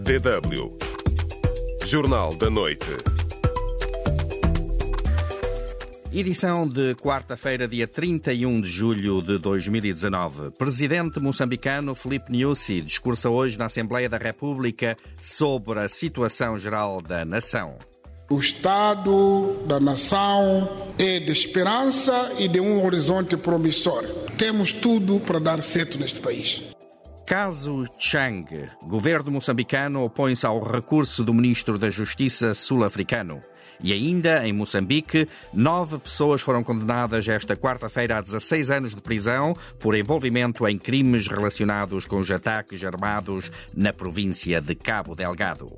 DW Jornal da Noite. Edição de quarta-feira, dia 31 de julho de 2019. Presidente moçambicano Filipe Nyusi discursa hoje na Assembleia da República sobre a situação geral da nação. O Estado da nação é de esperança e de um horizonte promissor. Temos tudo para dar certo neste país. Caso Chang. Governo moçambicano opõe-se ao recurso do ministro da Justiça sul-africano. E ainda, em Moçambique, 9 pessoas foram condenadas esta quarta-feira a 16 anos de prisão por envolvimento em crimes relacionados com os ataques armados na província de Cabo Delgado.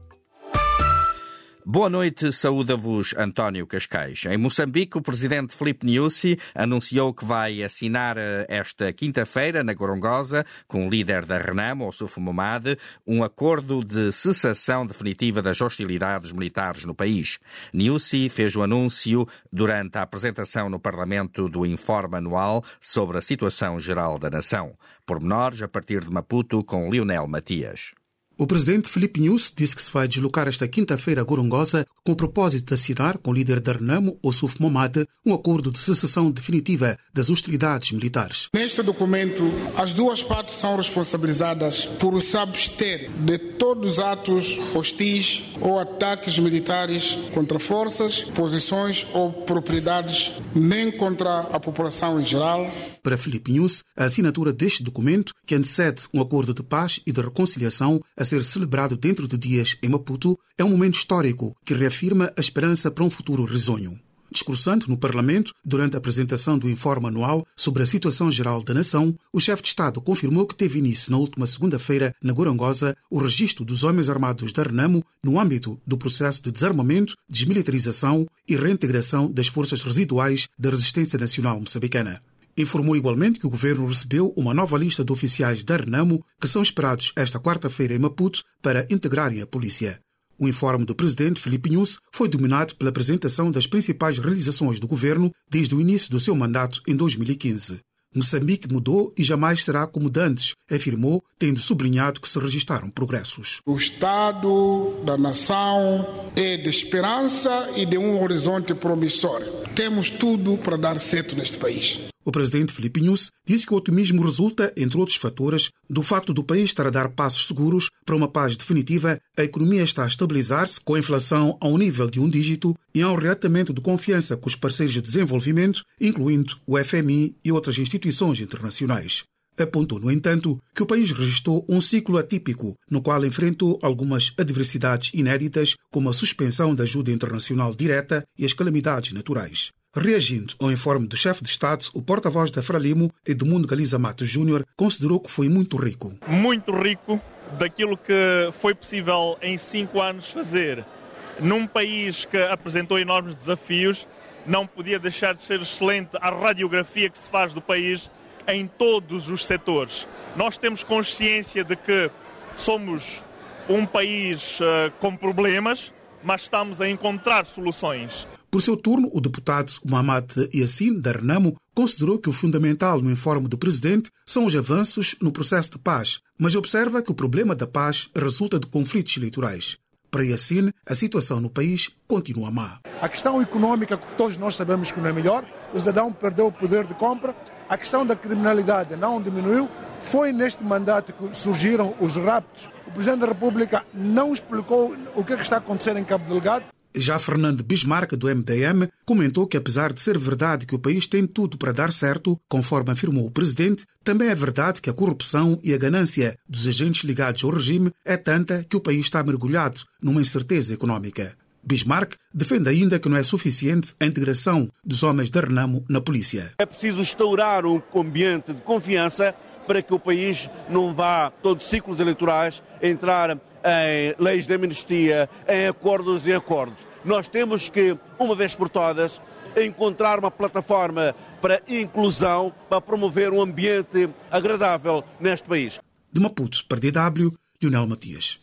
Boa noite, saúda-vos António Cascais. Em Moçambique, o presidente Filipe Nyusi anunciou que vai assinar esta quinta-feira, na Gorongosa, com o líder da Renamo, Ossuf Momad, um acordo de cessação definitiva das hostilidades militares no país. Nyusi fez o anúncio durante a apresentação no Parlamento do Informe Anual sobre a situação geral da nação. Pormenores a partir de Maputo, com Lionel Matias. O presidente Filipe Nyusi disse que se vai deslocar esta quinta-feira a Gorongosa com o propósito de assinar com o líder da Renamo, Ossuf Momad, um acordo de cessação definitiva das hostilidades militares. Neste documento, as duas partes são responsabilizadas por se abster de todos os atos hostis ou ataques militares contra forças, posições ou propriedades, nem contra a população em geral. Para Filipe Nyusi, a assinatura deste documento, que antecede um acordo de paz e de reconciliação a ser celebrado dentro de dias em Maputo, é um momento histórico que reafirma a esperança para um futuro risonho. Discursando no Parlamento, durante a apresentação do informe anual sobre a situação geral da nação, o chefe de Estado confirmou que teve início na última segunda-feira, na Gorongosa, o registro dos homens armados da Renamo no âmbito do processo de desarmamento, desmilitarização e reintegração das forças residuais da resistência nacional moçambicana. Informou igualmente que o governo recebeu uma nova lista de oficiais da Renamo que são esperados esta quarta-feira em Maputo para integrarem a polícia. O informe do presidente Filipe Nyusi foi dominado pela apresentação das principais realizações do governo desde o início do seu mandato em 2015. Moçambique mudou e jamais será como de antes, afirmou, tendo sublinhado que se registaram progressos. O Estado da nação é de esperança e de um horizonte promissor. Temos tudo para dar certo neste país. O presidente Filipe Nyusi disse que o otimismo resulta, entre outros fatores, do facto do país estar a dar passos seguros para uma paz definitiva, a economia está a estabilizar-se com a inflação a um nível de 1 dígito e há um reatamento de confiança com os parceiros de desenvolvimento, incluindo o FMI e outras instituições internacionais. Apontou, no entanto, que o país registrou um ciclo atípico, no qual enfrentou algumas adversidades inéditas, como a suspensão da ajuda internacional direta e as calamidades naturais. Reagindo ao informe do chefe de Estado, o porta-voz da Frelimo, Edmundo Galiza Matos Júnior, considerou que foi muito rico. Muito rico daquilo que foi possível em 5 anos fazer. Num país que apresentou enormes desafios, não podia deixar de ser excelente a radiografia que se faz do país em todos os setores. Nós temos consciência de que somos um país com problemas, mas estamos a encontrar soluções. Por seu turno, o deputado Mohamed Yassin, da Renamo, considerou que o fundamental no informe do presidente são os avanços no processo de paz, mas observa que o problema da paz resulta de conflitos eleitorais. Para Yassin, a situação no país continua má. A questão econômica, que todos nós sabemos que não é melhor, o cidadão perdeu o poder de compra, a questão da criminalidade não diminuiu, foi neste mandato que surgiram os raptos. O Presidente da República não explicou o que está acontecendo em Cabo Delgado. Já Fernando Bismarck, do MDM, comentou que apesar de ser verdade que o país tem tudo para dar certo, conforme afirmou o presidente, também é verdade que a corrupção e a ganância dos agentes ligados ao regime é tanta que o país está mergulhado numa incerteza económica. Bismarck defende ainda que não é suficiente a integração dos homens da Renamo na polícia. É preciso instaurar um ambiente de confiança para que o país não vá, todos os ciclos eleitorais, entrar em leis de amnistia, em acordos e acordos. Nós temos que, uma vez por todas, encontrar uma plataforma para inclusão, para promover um ambiente agradável neste país. De Maputo para DW, Lionel Matias.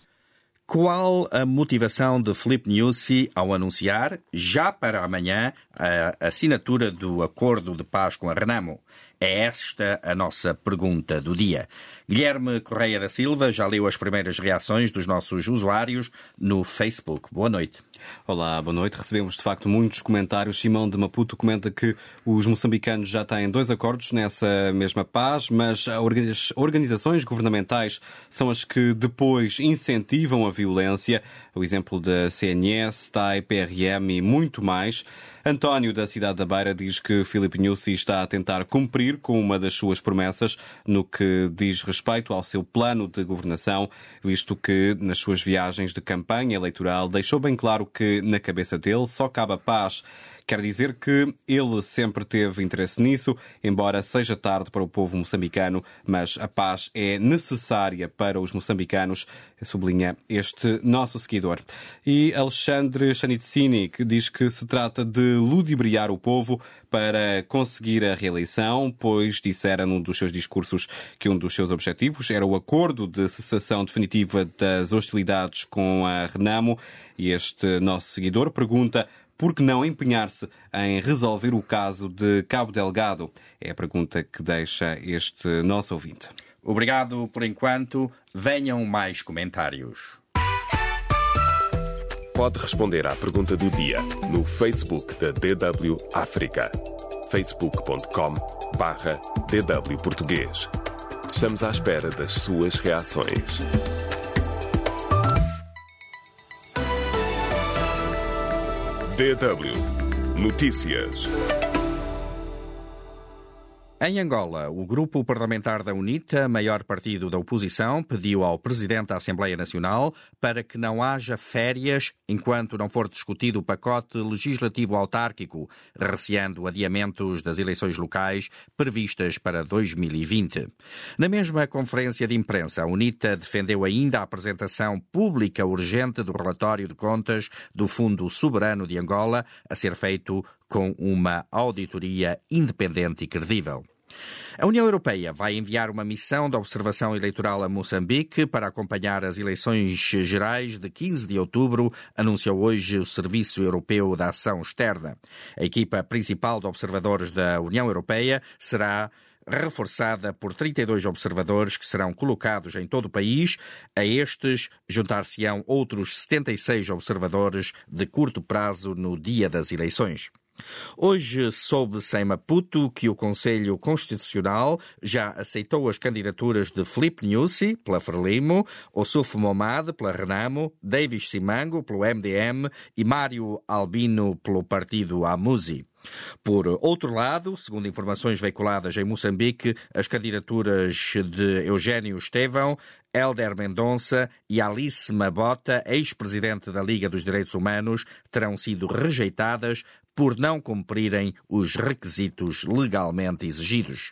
Qual a motivação de Filipe Nyusi ao anunciar, já para amanhã, a assinatura do acordo de paz com a Renamo? É esta a nossa pergunta do dia. Guilherme Correia da Silva já leu as primeiras reações dos nossos usuários no Facebook. Boa noite. Olá, boa noite. Recebemos, de facto, muitos comentários. Simão de Maputo comenta que os moçambicanos já têm 2 acordos nessa mesma paz, mas as organizações governamentais são as que depois incentivam a violência. O exemplo da CNS, TAI, PRM e muito mais. António, da cidade da Beira, diz que Filipe Nyusi está a tentar cumprir com uma das suas promessas no que diz respeito ao seu plano de governação, visto que nas suas viagens de campanha eleitoral deixou bem claro que na cabeça dele só cabe a paz. Quer dizer que ele sempre teve interesse nisso, embora seja tarde para o povo moçambicano, mas a paz é necessária para os moçambicanos, sublinha este nosso seguidor. E Alexandre Chanitsini, que diz que se trata de ludibriar o povo para conseguir a reeleição, pois dissera num dos seus discursos que um dos seus objetivos era o acordo de cessação definitiva das hostilidades com a Renamo. E este nosso seguidor pergunta: por que não empenhar-se em resolver o caso de Cabo Delgado? É a pergunta que deixa este nosso ouvinte. Obrigado por enquanto. Venham mais comentários. Pode responder à pergunta do dia no Facebook da DW África. facebook.com/DW Português. Estamos à espera das suas reações. DW Notícias. Em Angola, o grupo parlamentar da UNITA, maior partido da oposição, pediu ao Presidente da Assembleia Nacional para que não haja férias enquanto não for discutido o pacote legislativo autárquico, receando adiamentos das eleições locais previstas para 2020. Na mesma conferência de imprensa, a UNITA defendeu ainda a apresentação pública urgente do relatório de contas do Fundo Soberano de Angola, a ser feito com uma auditoria independente e credível. A União Europeia vai enviar uma missão de observação eleitoral a Moçambique para acompanhar as eleições gerais de 15 de outubro, anunciou hoje o Serviço Europeu de Ação Externa. A equipa principal de observadores da União Europeia será reforçada por 32 observadores que serão colocados em todo o país. A estes juntar-se-ão outros 76 observadores de curto prazo no dia das eleições. Hoje soube-se em Maputo que o Conselho Constitucional já aceitou as candidaturas de Filipe Nyusi, pela Frelimo, Ossuf Momad, pela Renamo, Davis Simango, pelo MDM e Mário Albino, pelo partido Amusi. Por outro lado, segundo informações veiculadas em Moçambique, as candidaturas de Eugênio Estevão, Hélder Mendonça e Alice Mabota, ex-presidente da Liga dos Direitos Humanos, terão sido rejeitadas por não cumprirem os requisitos legalmente exigidos.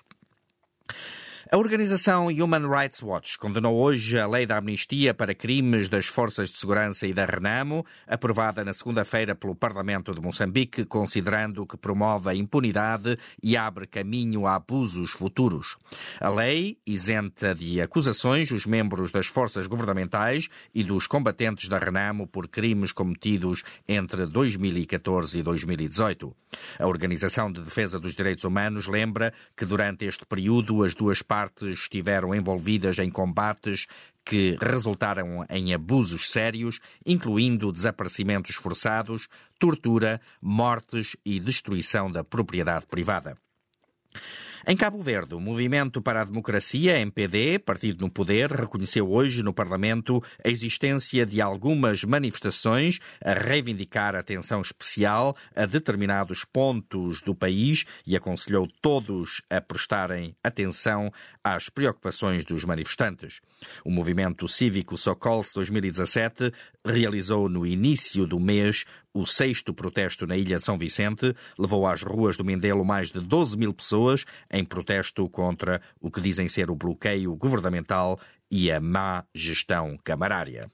A organização Human Rights Watch condenou hoje a lei da amnistia para crimes das forças de segurança e da Renamo, aprovada na segunda-feira pelo Parlamento de Moçambique, considerando que promove a impunidade e abre caminho a abusos futuros. A lei isenta de acusações os membros das forças governamentais e dos combatentes da Renamo por crimes cometidos entre 2014 e 2018. A Organização de Defesa dos Direitos Humanos lembra que durante este período as duas partes estiveram envolvidas em combates que resultaram em abusos sérios, incluindo desaparecimentos forçados, tortura, mortes e destruição da propriedade privada. Em Cabo Verde, o Movimento para a Democracia, MPD, partido no poder, reconheceu hoje no Parlamento a existência de algumas manifestações a reivindicar atenção especial a determinados pontos do país e aconselhou todos a prestarem atenção às preocupações dos manifestantes. O movimento cívico Socolse 2017 realizou no início do mês o 6º protesto na Ilha de São Vicente, levou às ruas do Mindelo mais de 12 mil pessoas em protesto contra o que dizem ser o bloqueio governamental e a má gestão camarária.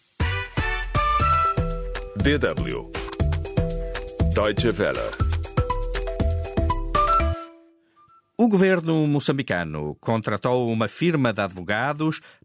DW Deutsche Welle. O governo moçambicano contratou uma firma de advogados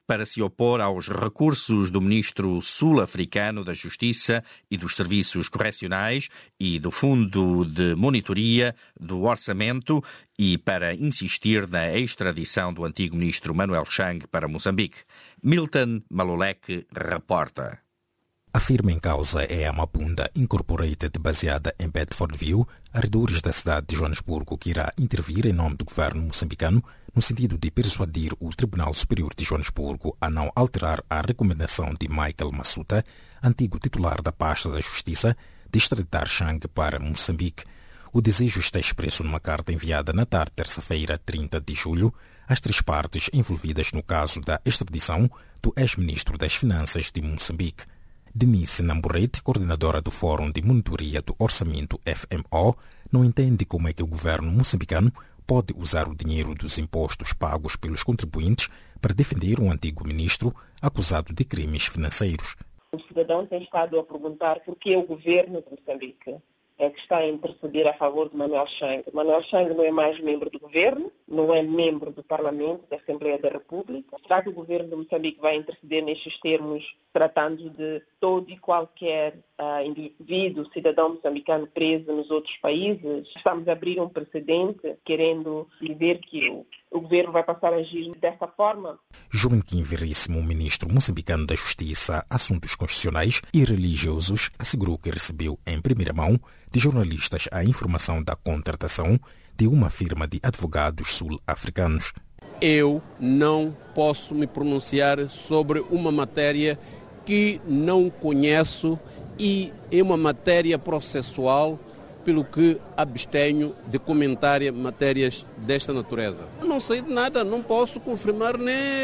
para se opor aos recursos do ministro sul-africano da Justiça e dos Serviços Correcionais e do Fundo de Monitoria do Orçamento e para insistir na extradição do antigo ministro Manuel Chang para Moçambique. Milton Maluleke reporta. A firma em causa é a Mapunda Incorporated, baseada em Bedfordville, arredores da cidade de Joanesburgo, que irá intervir em nome do governo moçambicano no sentido de persuadir o Tribunal Superior de Joanesburgo a não alterar a recomendação de Michael Massuta, antigo titular da pasta da Justiça, de extraditar Chang para Moçambique. O desejo está expresso numa carta enviada na tarde de terça-feira, 30 de julho, às 3 partes envolvidas no caso da extradição do ex-ministro das Finanças de Moçambique. Denise Namburete, coordenadora do Fórum de Monitoria do Orçamento FMO, não entende como é que o governo moçambicano pode usar o dinheiro dos impostos pagos pelos contribuintes para defender um antigo ministro acusado de crimes financeiros. O cidadão tem estado a perguntar por que o governo de Moçambique é que está a interceder a favor de Manuel Chang. Manuel Chang não é mais membro do governo, não é membro do Parlamento, da Assembleia da República. Será que o governo de Moçambique vai interceder nestes termos, tratando de todo e qualquer indivíduo, cidadão moçambicano preso nos outros países? Estamos a abrir um precedente, querendo dizer que o governo vai passar a agir dessa forma? Joaquim Veríssimo, ministro moçambicano da Justiça, Assuntos Constitucionais e Religiosos, assegurou que recebeu em primeira mão de jornalistas a informação da contratação de uma firma de advogados sul-africanos. Eu não posso me pronunciar sobre uma matéria que não conheço e é uma matéria processual, pelo que abstenho de comentar matérias desta natureza. Não sei de nada, não posso confirmar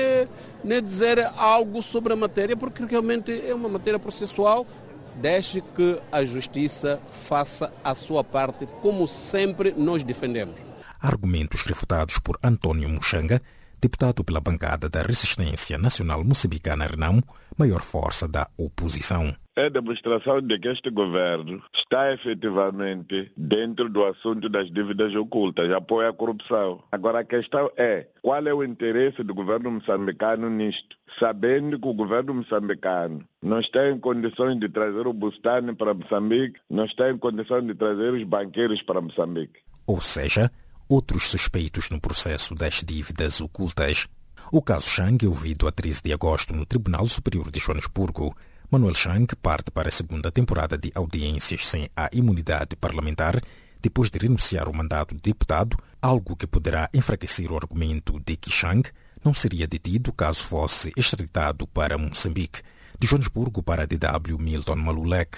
nem dizer algo sobre a matéria, porque realmente é uma matéria processual, desde que a Justiça faça a sua parte, como sempre nós defendemos. Argumentos refutados por António Muxanga, deputado pela bancada da Resistência Nacional Moçambicana Renamo, maior força da oposição. É demonstração de que este governo está efetivamente dentro do assunto das dívidas ocultas, apoia a corrupção. Agora a questão é, qual é o interesse do governo moçambicano nisto? Sabendo que o governo moçambicano não está em condições de trazer o Bustani para Moçambique, não está em condições de trazer os banqueiros para Moçambique. Ou seja, outros suspeitos no processo das dívidas ocultas. O caso Chang é ouvido a 13 de agosto no Tribunal Superior de Joanesburgo. Manuel Chang parte para a segunda temporada de audiências sem a imunidade parlamentar, depois de renunciar ao mandato de deputado, algo que poderá enfraquecer o argumento de que Chang não seria detido caso fosse extraditado para Moçambique. De Joanesburgo para a DW, Milton Maluleke.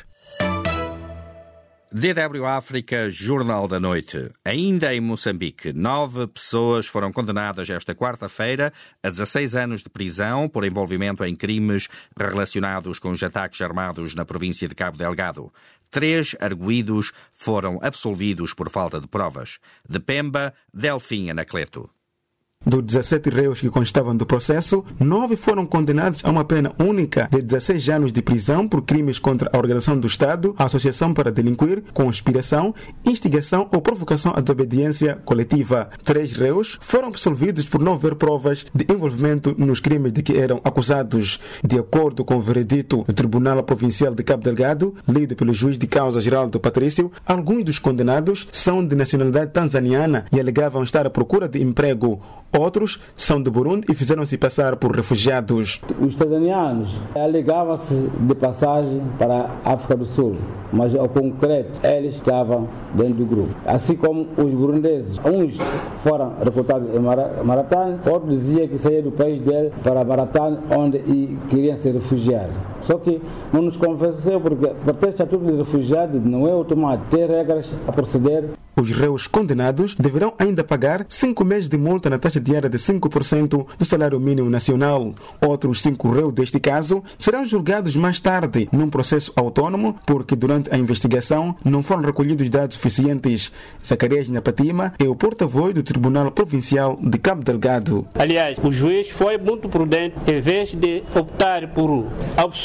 DW África, Jornal da Noite. Ainda em Moçambique, 9 pessoas foram condenadas esta quarta-feira a 16 anos de prisão por envolvimento em crimes relacionados com os ataques armados na província de Cabo Delgado. 3 arguidos foram absolvidos por falta de provas. De Pemba, Delfim Anacleto. Dos 17 réus que constavam do processo, 9 foram condenados a uma pena única de 16 anos de prisão por crimes contra a organização do Estado, associação para delinquir, conspiração, instigação ou provocação à desobediência coletiva. 3 réus foram absolvidos por não haver provas de envolvimento nos crimes de que eram acusados. De acordo com o veredito do Tribunal Provincial de Cabo Delgado, lido pelo juiz de causa Geraldo Patrício, alguns dos condenados são de nacionalidade tanzaniana e alegavam estar à procura de emprego. Outros são do Burundi e fizeram-se passar por refugiados. Os tanzanianos alegavam-se de passagem para a África do Sul, mas ao concreto eles estavam dentro do grupo. Assim como os burundeses, uns foram reportados em Maratane, outros diziam que saíam do país dele para Maratane, onde queriam se refugiar. Só que não nos convenceu, porque para ter estatuto de refugiado não é automático, tem regras a proceder. Os réus condenados deverão ainda pagar 5 meses de multa na taxa diária de 5% do salário mínimo nacional. Outros 5 réus deste caso serão julgados mais tarde num processo autônomo, porque durante a investigação não foram recolhidos dados suficientes. Zacarias Nhapatima é o porta-voz do Tribunal Provincial de Cabo Delgado. Aliás, o juiz foi muito prudente, em vez de optar por absolver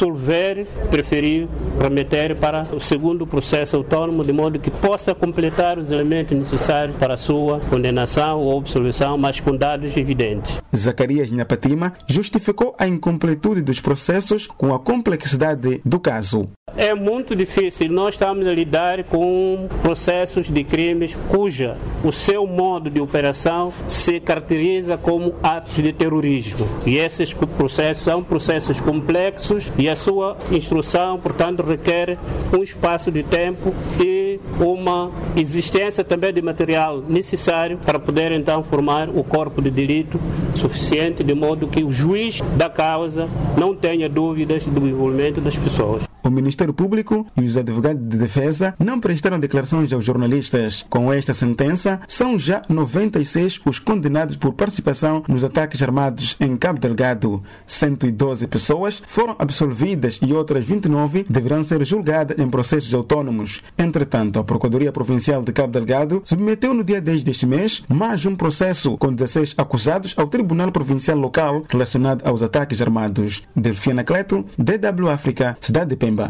resolver, preferir remeter para o segundo processo autónomo, de modo que possa completar os elementos necessários para a sua condenação ou absolvição, mas com dados evidentes. Zacarias Nhapatima justificou a incompletude dos processos com a complexidade do caso. É muito difícil. Nós estamos a lidar com processos de crimes cuja o seu modo de operação se caracteriza como atos de terrorismo. E esses processos são processos complexos e a sua instrução, portanto, requer um espaço de tempo e uma existência também de material necessário para poder então formar o corpo de delito suficiente, de modo que o juiz da causa não tenha dúvidas do envolvimento das pessoas. O Ministério Público e os advogados de defesa não prestaram declarações aos jornalistas. Com esta sentença, são já 96 os condenados por participação nos ataques armados em Cabo Delgado. 112 pessoas foram absolvidas e outras 29 deverão ser julgadas em processos autônomos. Entretanto, a Procuradoria Provincial de Cabo Delgado submeteu no dia 10 deste mês mais um processo com 16 acusados ao Tribunal Provincial Local relacionado aos ataques armados. Delfina Cleto, DW África, Cidade de Pemba.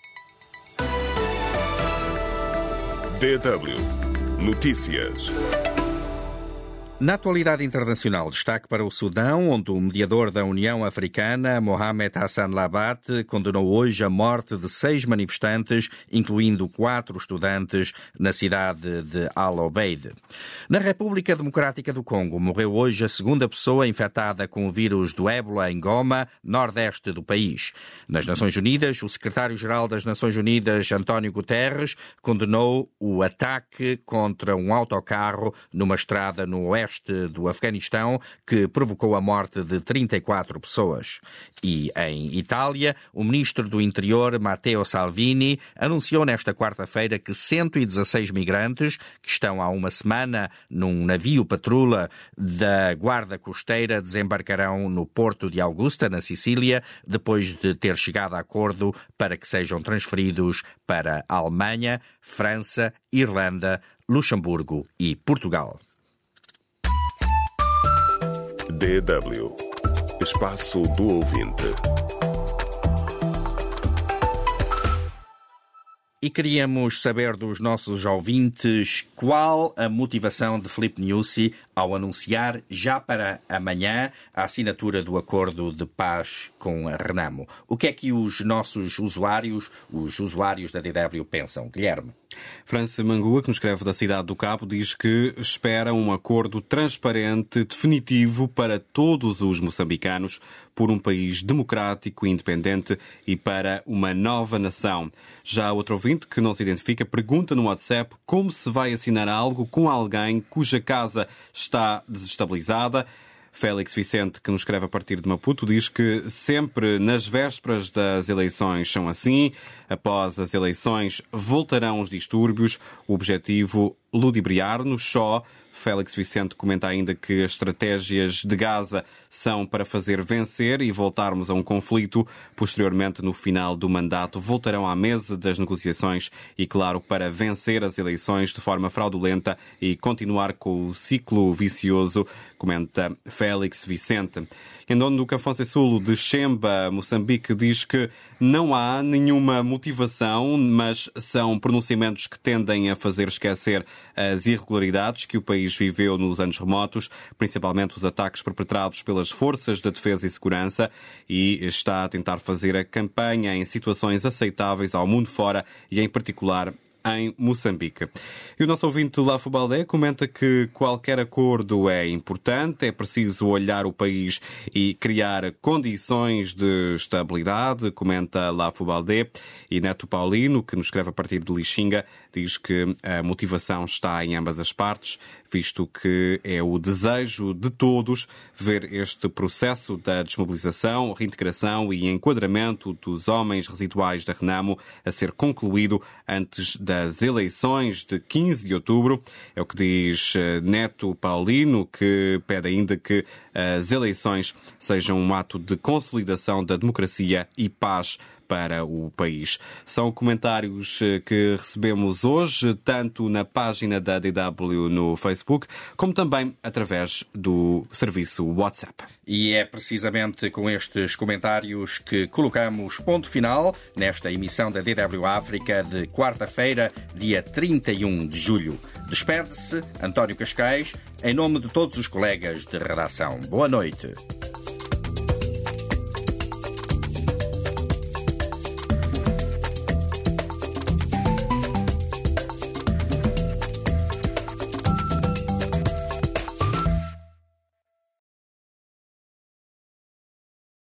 DW Notícias. Na atualidade internacional, destaque para o Sudão, onde o mediador da União Africana, Mohamed Hassan Labat, condenou hoje a morte de 6 manifestantes, incluindo 4 estudantes, na cidade de Al-Obeid. Na República Democrática do Congo, morreu hoje a segunda pessoa infectada com o vírus do ébola em Goma, nordeste do país. Nas Nações Unidas, o secretário-geral das Nações Unidas, António Guterres, condenou o ataque contra um autocarro numa estrada no oeste do Afeganistão, que provocou a morte de 34 pessoas. E em Itália, o ministro do Interior, Matteo Salvini, anunciou nesta quarta-feira que 116 migrantes que estão há uma semana num navio patrulha da Guarda Costeira desembarcarão no porto de Augusta, na Sicília, depois de ter chegado a acordo para que sejam transferidos para a Alemanha, França, Irlanda, Luxemburgo e Portugal. DW Espaço do Ouvinte. E queríamos saber dos nossos ouvintes qual a motivação de Filipe Nyusi ao anunciar já para amanhã a assinatura do acordo de paz com a Renamo. O que é que os nossos usuários, os usuários da DW pensam? Guilherme. França Mangua, que nos escreve da cidade do Cabo, diz que espera um acordo transparente, definitivo para todos os moçambicanos, por um país democrático e independente e para uma nova nação. Já outro ouvinte, que não se identifica, pergunta no WhatsApp como se vai assinar algo com alguém cuja casa está desestabilizada. Félix Vicente, que nos escreve a partir de Maputo, diz que sempre nas vésperas das eleições são assim. Após as eleições voltarão os distúrbios. O objetivo, ludibriar-nos só. Félix Vicente comenta ainda que as estratégias de Gaza são para fazer vencer e voltarmos a um conflito. Posteriormente, no final do mandato, voltarão à mesa das negociações e, claro, para vencer as eleições de forma fraudulenta e continuar com o ciclo vicioso, comenta Félix Vicente. Endono Cafonse Sul, de Xemba, Moçambique, diz que não há nenhuma motivação, mas são pronunciamentos que tendem a fazer esquecer as irregularidades que o país viveu nos anos remotos, principalmente os ataques perpetrados pelas forças de defesa e segurança, e está a tentar fazer a campanha em situações aceitáveis ao mundo fora e, em particular, em Moçambique. E o nosso ouvinte Lafo Baldé comenta que qualquer acordo é importante, é preciso olhar o país e criar condições de estabilidade, comenta Lafo Baldé. E Neto Paulino, que nos escreve a partir de Lixinga, diz que a motivação está em ambas as partes, visto que é o desejo de todos ver este processo da desmobilização, reintegração e enquadramento dos homens residuais da Renamo a ser concluído antes das eleições de 15 de outubro. É o que diz Neto Paulino, que pede ainda que as eleições sejam um ato de consolidação da democracia e paz para o país. São comentários que recebemos hoje, tanto na página da DW no Facebook, como também através do serviço WhatsApp. E é precisamente com estes comentários que colocamos ponto final nesta emissão da DW África de quarta-feira, dia 31 de julho. Despede-se António Cascais, em nome de todos os colegas de redação. Boa noite.